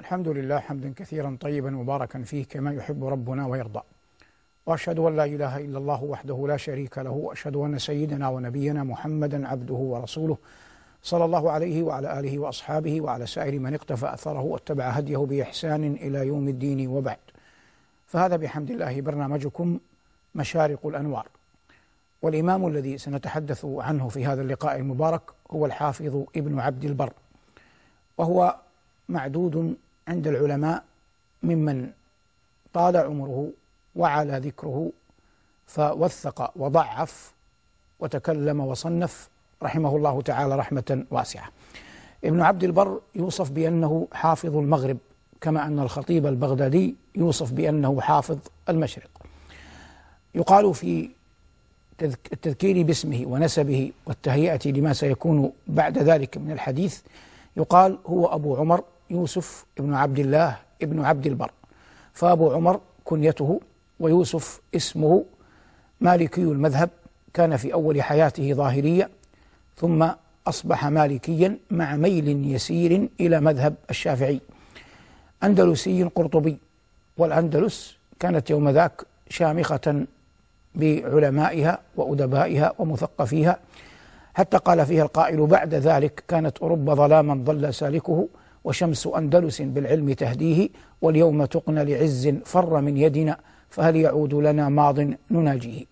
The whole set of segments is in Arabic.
الحمد لله حمدا كثيرا طيبا مباركا فيه كما يحب ربنا ويرضى. وأشهد أن لا إله إلا الله وحده لا شريك له، وأشهد أن سيدنا ونبينا محمدا عبده ورسوله صلى الله عليه وعلى آله وأصحابه وعلى سائر من اقتفى أثره واتبع هديه بإحسان إلى يوم الدين، وبعد. فهذا بحمد الله برنامجكم مشارق الأنوار، والإمام الذي سنتحدث عنه في هذا اللقاء المبارك هو الحافظ ابن عبد البر، وهو معدود عند العلماء ممن طال عمره وعلى ذكره فوثق وضعف وتكلم وصنف رحمه الله تعالى رحمة واسعة. ابن عبد البر يوصف بأنه حافظ المغرب، كما أن الخطيب البغدادي يوصف بأنه حافظ المشرق. يقال في التذكير باسمه ونسبه والتهيئة لما سيكون بعد ذلك من الحديث، يقال هو أبو عمر يوسف ابن عبد الله ابن عبد البر، فأبو عمر كنيته ويوسف اسمه. مالكي المذهب، كان في أول حياته ظاهرية ثم أصبح مالكيا مع ميل يسير إلى مذهب الشافعي. أندلسي قرطبي، والأندلس كانت يوم ذاك شامخة بعلمائها وأدبائها ومثقفيها، حتى قال فيها القائل بعد ذلك: كانت أوروبا ظلاما ضل سالكه، وشمس أندلس بالعلم تهديه، واليوم تقنى لعز فر من يدنا، فهل يعود لنا ماض نناجيه.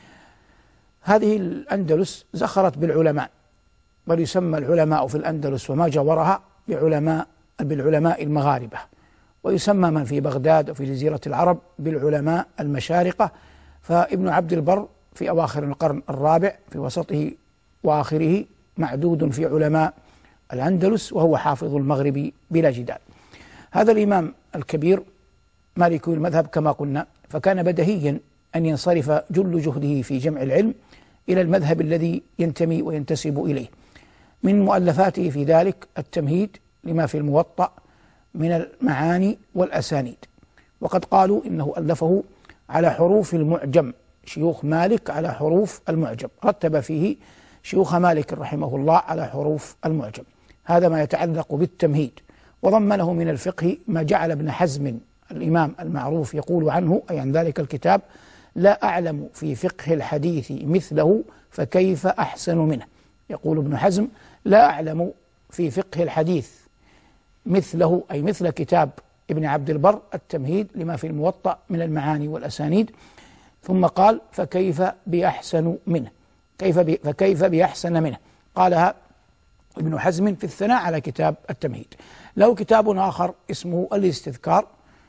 هذه الأندلس زخرت بالعلماء، بل يسمى العلماء في الأندلس وما جاورها بالعلماء المغاربة، ويسمى من في بغداد وفي جزيرة العرب بالعلماء المشارقة. فابن عبد البر في أواخر القرن الرابع في وسطه وآخره معدود في علماء الأندلس، وهو حافظ المغرب بلا جدال. هذا الإمام الكبير مالكي المذهب كما قلنا، فكان بديهيا أن ينصرف جل جهده في جمع العلم إلى المذهب الذي ينتمي وينتسب إليه. من مؤلفاته في ذلك التمهيد لما في الموطأ من المعاني والأسانيد، وقد قالوا إنه ألفه على حروف المعجم، شيوخ مالك على حروف المعجم، رتب فيه شيوخ مالك رحمه الله على حروف المعجم. هذا ما يتعلق بالتمهيد. وضمنه من الفقه ما جعل ابن حزم الإمام المعروف يقول عنه، أي عن ذلك الكتاب: لا أعلم في فقه الحديث مثله فكيف أحسن منه. يقول ابن حزم: لا أعلم في فقه الحديث مثله، أي مثل كتاب ابن عبد البر التمهيد لما في الموطأ من المعاني والأسانيد. ثم قال: فكيف بأحسن منه، فكيف بأحسن منه. قالها ابن حزم في الثناء على كتاب التمهيد. له كتاب آخر اسمه الاستذكار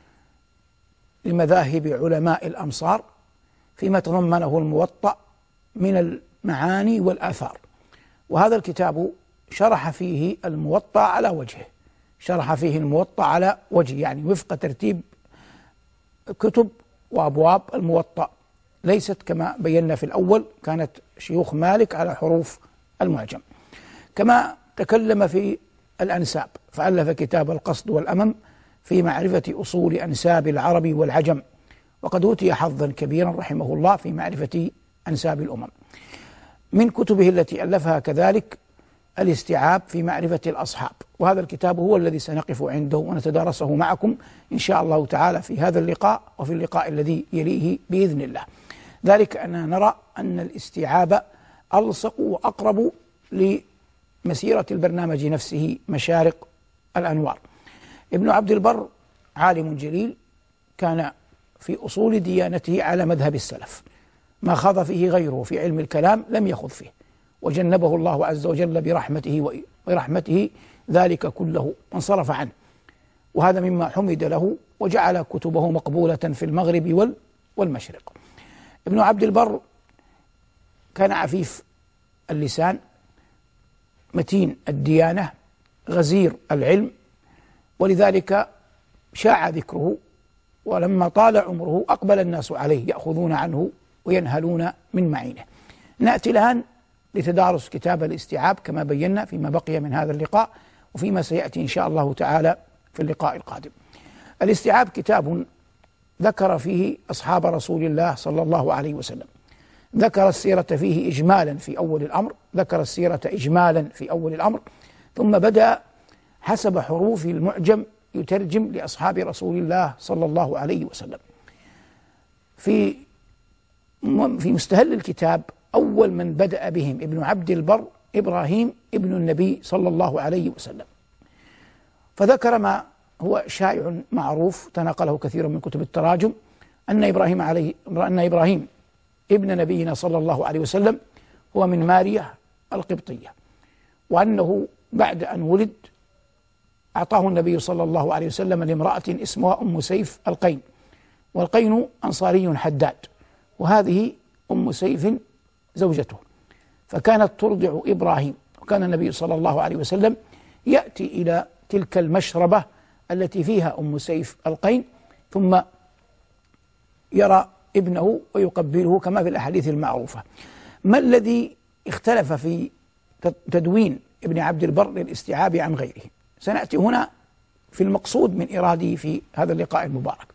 لمذاهب علماء الأمصار، فيما تضمنه الموطأ من المعاني والآثار. وهذا الكتاب شرح فيه الموطأ على وجهه، شرح فيه الموطأ على وجهه، يعني وفق ترتيب كتب وأبواب الموطأ، ليست كما بينا في الأول كانت شيوخ مالك على حروف المعجم. كما تكلم في الأنساب، فألف كتاب القصد والأمم في معرفة أصول أنساب العرب والعجم، وقد أوتي حظا كبيرا رحمه الله في معرفة أنساب الأمم. من كتبه التي ألفها كذلك الاستيعاب في معرفة الأصحاب، وهذا الكتاب هو الذي سنقف عنده ونتدارسه معكم إن شاء الله تعالى في هذا اللقاء وفي اللقاء الذي يليه بإذن الله. ذلك أننا نرى أن الاستيعاب ألصق وأقرب لمسيرة البرنامج نفسه مشارق الأنوار. ابن عبد البر عالم جليل، كان في أصول ديانته على مذهب السلف، ما خاض فيه غيره في علم الكلام لم يخض فيه، وجنبه الله عز وجل برحمته ذلك كله وانصرف عنه، وهذا مما حمد له وجعل كتبه مقبولة في المغرب والمشرق. ابن عبد البر كان عفيف اللسان، متين الديانة، غزير العلم، ولذلك شاع ذكره. ولما طال عمره أقبل الناس عليه يأخذون عنه وينهلون من معينه. نأتي الآن لتدارس كتاب الاستيعاب كما بينا فيما بقي من هذا اللقاء وفيما سيأتي إن شاء الله تعالى في اللقاء القادم. الاستيعاب كتاب ذكر فيه أصحاب رسول الله صلى الله عليه وسلم، ذكر السيرة فيه إجمالا في أول الأمر، ذكر السيرة إجمالا في أول الأمر، ثم بدأ حسب حروف المعجم يترجم لأصحاب رسول الله صلى الله عليه وسلم. في مستهل الكتاب أول من بدأ بهم ابن عبد البر إبراهيم ابن النبي صلى الله عليه وسلم، فذكر ما هو شائع معروف تناقله كثير من كتب التراجم أن إبراهيم ابن نبينا صلى الله عليه وسلم هو من ماريا القبطية، وأنه بعد أن ولد أعطاه النبي صلى الله عليه وسلم لامرأة اسمها أم سيف القين، والقين أنصاري حداد، وهذه أم سيف زوجته، فكانت ترضع إبراهيم، وكان النبي صلى الله عليه وسلم يأتي إلى تلك المشربة التي فيها أم سيف القين ثم يرى ابنه ويقبله كما في الأحاديث المعروفة. ما الذي اختلف في تدوين ابن عبد البر للاستيعاب عن غيره؟ سنأتي هنا في المقصود من إراده في هذا اللقاء المبارك.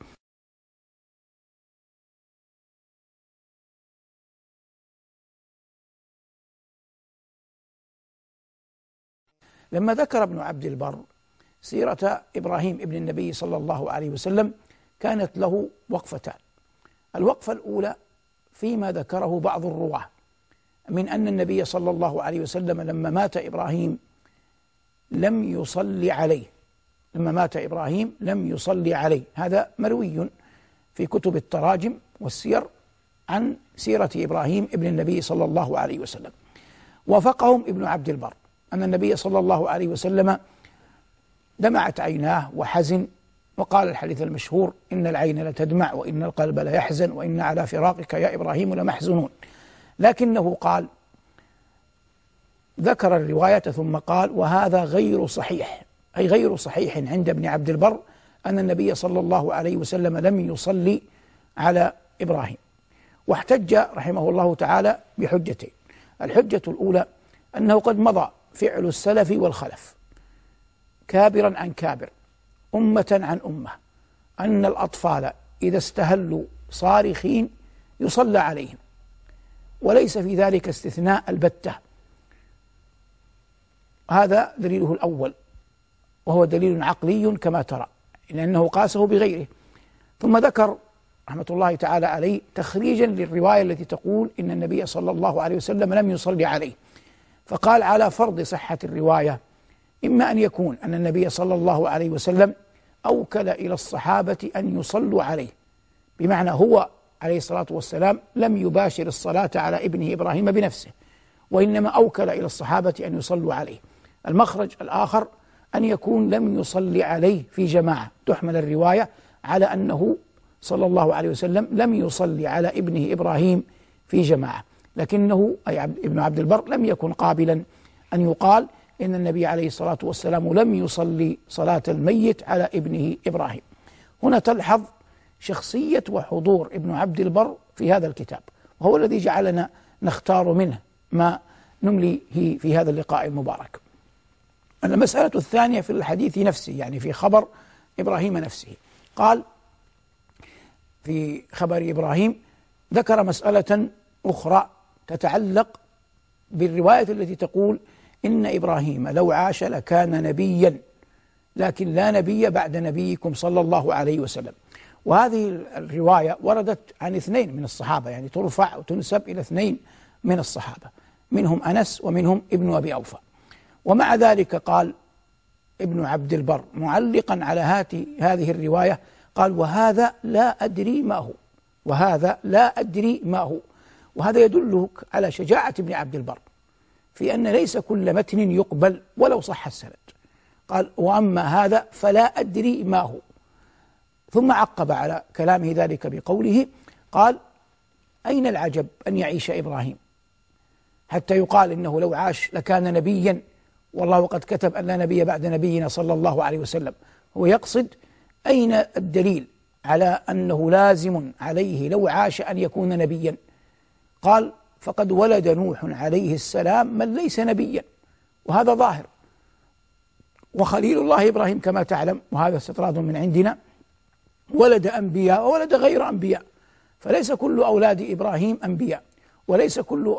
لما ذكر ابن عبد البر سيرة إبراهيم ابن النبي صلى الله عليه وسلم كانت له وقفتان. الوقفة الأولى فيما ذكره بعض الرواة من أن النبي صلى الله عليه وسلم لما مات إبراهيم لم يصلي عليه، هذا مروي في كتب التراجم والسير عن سيرة إبراهيم ابن النبي صلى الله عليه وسلم. وافقهم ابن عبد البر أن النبي صلى الله عليه وسلم دمعت عيناه وحزن، وقال الحديث المشهور: إن العين لتدمع وإن القلب ليحزن وإن على فراقك يا إبراهيم لمحزونون. لكنه قال، ذكر الرواية ثم قال: وهذا غير صحيح، أي غير صحيح عند ابن عبد البر أن النبي صلى الله عليه وسلم لم يصلي على إبراهيم. واحتج رحمه الله تعالى بحجتين. الحجة الأولى أنه قد مضى فعل السلف والخلف كابرا عن كابر، أمة عن أمة، أن الأطفال إذا استهلوا صارخين يصلى عليهم، وليس في ذلك استثناء البتة. هذا دليله الأول، وهو دليل عقلي كما ترى، لأنه قاسه بغيره. ثم ذكر رحمة الله تعالى عليه تخريجا للرواية التي تقول إن النبي صلى الله عليه وسلم لم يصلي عليه، فقال: على فرض صحة الرواية إما أن يكون أن النبي صلى الله عليه وسلم أوكل إلى الصحابة أن يصلوا عليه، بمعنى هو عليه الصلاة والسلام لم يباشر الصلاة على ابنه إبراهيم بنفسه، وإنما أوكل إلى الصحابة أن يصلوا عليه. المخرج الآخر أن يكون لم يصلي عليه في جماعة، تحمل الرواية على أنه صلى الله عليه وسلم لم يصلي على ابنه إبراهيم في جماعة، لكنه أي ابن عبد البر لم يكن قابلا أن يقال إن النبي عليه الصلاة والسلام لم يصلي صلاة الميت على ابنه إبراهيم. هنا تلحظ شخصية وحضور ابن عبد البر في هذا الكتاب، وهو الذي جعلنا نختار منه ما نمليه في هذا اللقاء المبارك. المسألة الثانية في الحديث نفسه، يعني في خبر إبراهيم نفسه، قال في خبر إبراهيم ذكر مسألة أخرى تتعلق بالرواية التي تقول إن إبراهيم لو عاش لكان نبيا، لكن لا نبي بعد نبيكم صلى الله عليه وسلم. وهذه الرواية وردت عن اثنين من الصحابة، يعني ترفع وتنسب إلى اثنين من الصحابة، منهم أنس ومنهم ابن أبي أوفى. ومع ذلك قال ابن عبد البر معلقا على هذه الرواية، قال: وهذا لا أدري ما هو. وهذا يدلك على شجاعة ابن عبد البر في أن ليس كل متن يقبل ولو صح السند. قال: وأما هذا فلا أدري ما هو. ثم عقب على كلامه ذلك بقوله، قال: أين العجب أن يعيش إبراهيم حتى يقال إنه لو عاش لكان نبيا، والله قد كتب أن لا نبي بعد نبينا صلى الله عليه وسلم. هو يقصد أين الدليل على أنه لازم عليه لو عاش أن يكون نبيا؟ قال: فقد ولد نوح عليه السلام من ليس نبيا، وهذا ظاهر، وخليل الله إبراهيم كما تعلم، وهذا استطراد من عندنا، ولد أنبياء وولد غير أنبياء، فليس كل أولاد إبراهيم أنبياء، ليس كل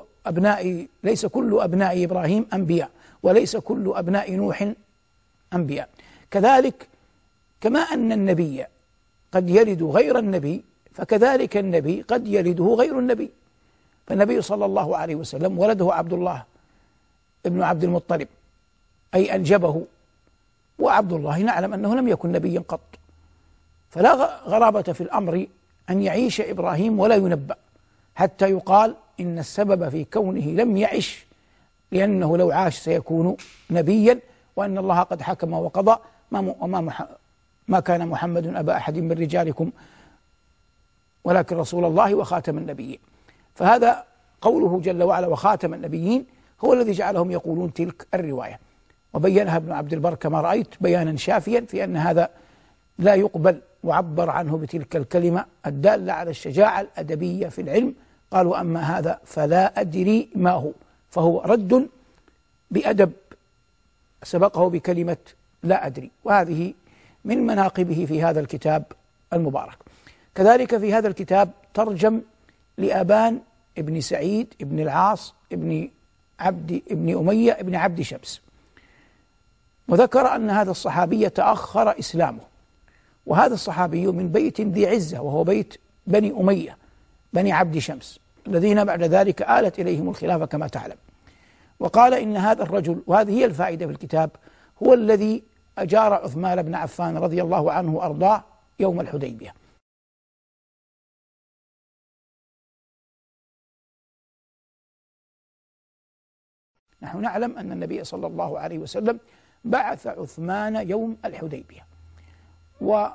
أبناء إبراهيم أنبياء، وليس كل أبناء نوح أنبياء. كذلك كما أن النبي قد يلد غير النبي فكذلك النبي قد يلده غير النبي. فالنبي صلى الله عليه وسلم ولده عبد الله ابن عبد المطلب، أي أنجبه، وعبد الله نعلم أنه لم يكن نبيا قط، فلا غرابة في الأمر أن يعيش إبراهيم ولا ينبأ، حتى يقال إن السبب في كونه لم يعش لأنه لو عاش سيكون نبيا، وأن الله قد حكم وقضى ما كان محمد أبا أحد من رجالكم ولكن رسول الله وخاتم النبيين. فهذا قوله جل وعلا وخاتم النبيين هو الذي جعلهم يقولون تلك الرواية، وبينها ابن عبد البر كما رأيت بيانا شافيا في أن هذا لا يقبل، وعبر عنه بتلك الكلمة الدالة على الشجاعة الأدبية في العلم. قالوا أما هذا فلا أدري ما هو، فهو رد بأدب سبقه بكلمة لا أدري، وهذه من مناقبه في هذا الكتاب المبارك. كذلك في هذا الكتاب ترجم لأبان ابن سعيد ابن العاص ابن أمية ابن عبد شمس، وذكر أن هذا الصحابي تأخر إسلامه، وهذا الصحابي من بيت ذي عزة وهو بيت بني أمية بني عبد شمس الذين بعد ذلك آلت إليهم الخلافة كما تعلم. وقال إن هذا الرجل، وهذه هي الفائدة في الكتاب، هو الذي أجار عثمان بن عفان رضي الله عنه وأرضاه يوم الحديبية. نحن نعلم أن النبي صلى الله عليه وسلم بعث عثمان يوم الحديبية، ولم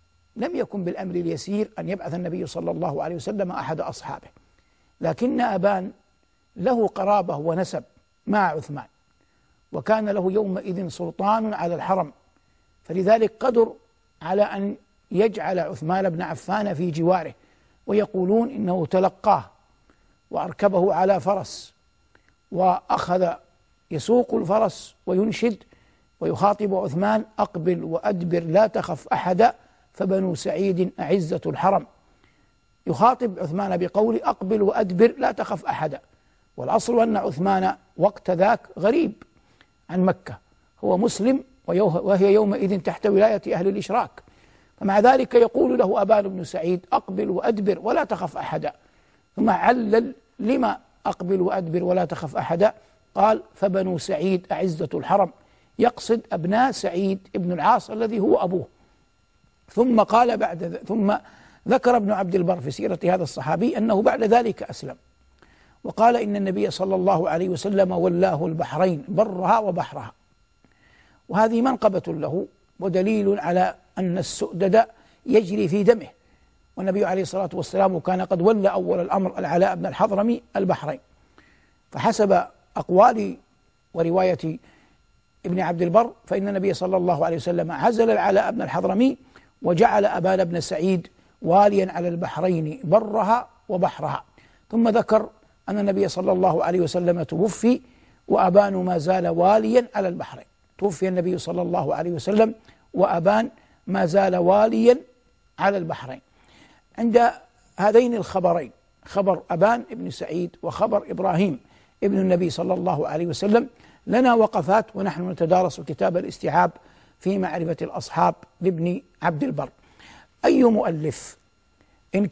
يكن بالأمر اليسير أن يبعث النبي صلى الله عليه وسلم أحد أصحابه، لكن أبان له قرابة ونسب مع عثمان، وكان له يومئذ سلطان على الحرم، فلذلك قدر على أن يجعل عثمان بن عفان في جواره، ويقولون إنه تلقاه وأركبه على فرس وأخذ يسوق الفرس وينشد ويخاطب عثمان: أقبل وأدبر لا تخف أحدا فبنو سعيد أعزة الحرم. يخاطب عثمان بقول أقبل وأدبر لا تخف أحدا، والأصل أن عثمان وقت ذاك غريب عن مكة، هو مسلم وهي يومئذ تحت ولاية أهل الإشراك، فمع ذلك يقول له أبان بن سعيد: أقبل وأدبر ولا تخف أحدا. ثم علل لما أقبل وأدبر ولا تخف أحدا، قال: فبنو سعيد أعزة الحرم، يقصد أبناء سعيد ابن العاص الذي هو أبوه. ثم قال ثم ذكر ابن عبد البر في سيرة هذا الصحابي أنه بعد ذلك أسلم، وقال إن النبي صلى الله عليه وسلم ولاه البحرين برها وبحرها، وهذه منقبة له ودليل على أن السؤدد يجري في دمه، والنبي عليه الصلاة والسلام كان قد ولى أول الأمر العلاء بن الحضرمي البحرين. فحسب أقوال ورواية ابن عبد البر فإن النبي صلى الله عليه وسلم عزل العلاء بن الحضرمي وجعل أبان بن سعيد واليا على البحرين برها وبحرها. ثم ذكر أن النبي صلى الله عليه وسلم توفي وأبان ما زال واليا على البحرين، توفي النبي صلى الله عليه وسلم وأبان ما زال واليا على البحرين. عند هذين الخبرين، خبر أبان بن سعيد وخبر إبراهيم ابن النبي صلى الله عليه وسلم، لنا وقفات ونحن نتدارس كتاب الاستيعاب في معرفة الأصحاب لابن عبد البر. أي مؤلف إن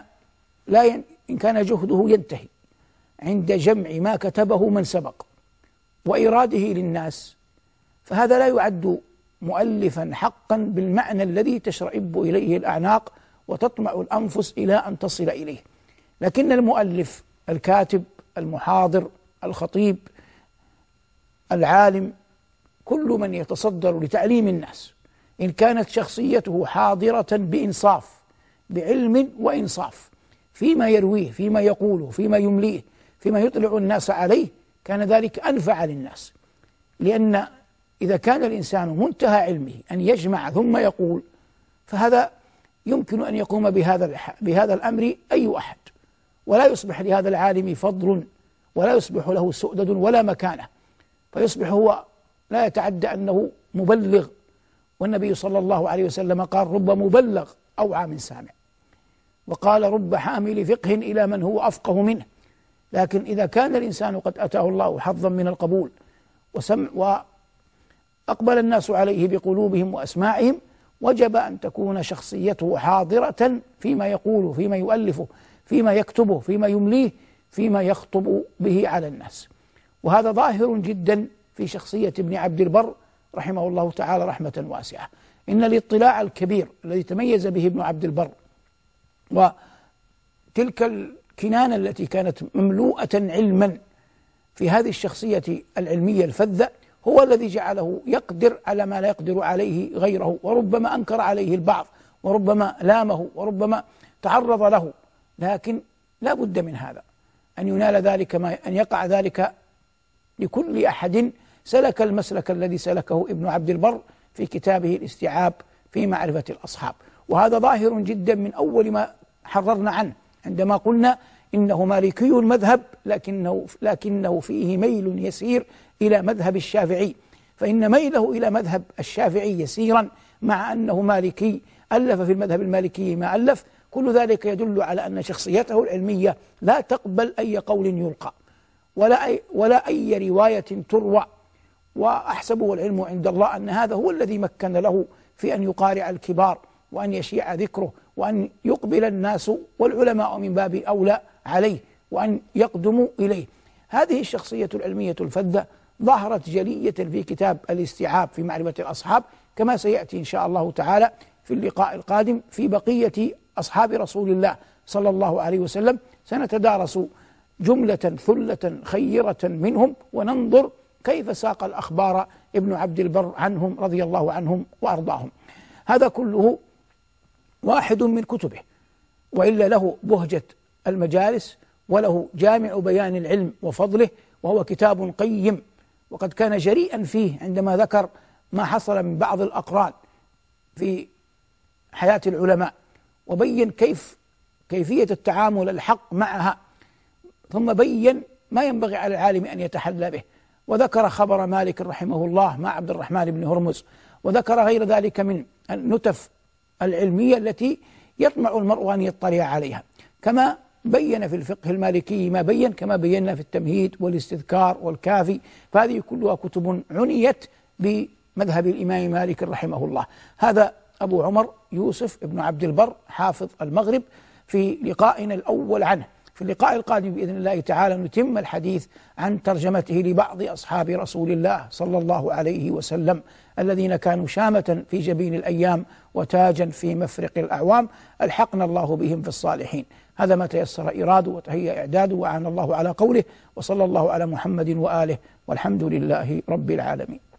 كان جهده ينتهي عند جمع ما كتبه من سبق وإراده للناس، فهذا لا يعد مؤلفا حقا بالمعنى الذي تشرئب إليه الأعناق وتطمع الأنفس إلى أن تصل إليه. لكن المؤلف، الكاتب، المحاضر، الخطيب، العالم، كل من يتصدر لتعليم الناس إن كانت شخصيته حاضرة بإنصاف، بعلم وإنصاف فيما يرويه، فيما يقوله، فيما يمليه، فيما يطلع الناس عليه، كان ذلك أنفع للناس. لأن إذا كان الإنسان منتهى علمه أن يجمع ثم يقول، فهذا يمكن أن يقوم بهذا الأمر أي أحد، ولا يصبح لهذا العالم فضل ولا يصبح له سؤدد ولا مكانة، فيصبح هو لا يتعدى أنه مبلغ. والنبي صلى الله عليه وسلم قال: رب مبلغ أوعى من سامع، وقال: رب حامل فقه إلى من هو أفقه منه. لكن إذا كان الإنسان قد أتاه الله حظا من القبول وأقبل الناس عليه بقلوبهم وأسماعهم، وجب أن تكون شخصيته حاضرة فيما يقوله، فيما يؤلفه، فيما يكتبه، فيما يمليه، فيما يخطب به على الناس. وهذا ظاهر جدا في شخصية ابن عبد البر رحمه الله تعالى رحمة واسعة. إن الاطلاع الكبير الذي تميز به ابن عبد البر وتلك الكنانة التي كانت مملوءة علما في هذه الشخصية العلمية الفذة هو الذي جعله يقدر على ما لا يقدر عليه غيره، وربما أنكر عليه البعض، وربما لامه، وربما تعرض له، لكن لا بد من هذا أن ينال ذلك، أن يقع ذلك لكل أحد سلك المسلك الذي سلكه ابن عبد البر في كتابه الاستيعاب في معرفة الأصحاب. وهذا ظاهر جدا من أول ما حررنا عنه عندما قلنا إنه مالكي المذهب، لكنه فيه ميل يسير إلى مذهب الشافعي، فإن ميله إلى مذهب الشافعي يسيرا مع أنه مالكي ألف في المذهب المالكي ما ألف، كل ذلك يدل على أن شخصيته العلمية لا تقبل أي قول يلقى ولا أي رواية تروى. وأحسب والعلم عند الله أن هذا هو الذي مكن له في أن يقارع الكبار وأن يشيع ذكره وأن يقبل الناس والعلماء من باب أولى عليه وأن يقدموا إليه. هذه الشخصية العلمية الفذة ظهرت جلية في كتاب الاستيعاب في معرفة الأصحاب، كما سيأتي إن شاء الله تعالى في اللقاء القادم في بقية أصحاب رسول الله صلى الله عليه وسلم. سنتدارس جملة ثلة خيرة منهم وننظر كيف ساق الأخبار ابن عبد البر عنهم رضي الله عنهم وأرضاهم. هذا كله واحد من كتبه، وإلا له بهجة المجالس وله جامع بيان العلم وفضله، وهو كتاب قيم، وقد كان جريئا فيه عندما ذكر ما حصل من بعض الأقران في حياة العلماء، وبين كيفية التعامل الحق معها، ثم بين ما ينبغي على العالم أن يتحلى به، وذكر خبر مالك رحمه الله مع عبد الرحمن بن هرمز، وذكر غير ذلك من النتف العلمية التي يطمع المرء أن يطلع عليها، كما بين في الفقه المالكي ما بين، كما بينا في التمهيد والاستذكار والكافي، فهذه كلها كتب عنيت بمذهب الإمام مالك رحمه الله. هذا أبو عمر يوسف بن عبد البر حافظ المغرب في لقائنا الأول عنه. في اللقاء القادم بإذن الله تعالى نتم الحديث عن ترجمته لبعض أصحاب رسول الله صلى الله عليه وسلم الذين كانوا شامة في جبين الأيام وتاجا في مفرق الأعوام، ألحقنا الله بهم في الصالحين. هذا ما تيسر إراده وتهيأ إعداده، وأعان الله على قوله، وصلى الله على محمد وآله، والحمد لله رب العالمين.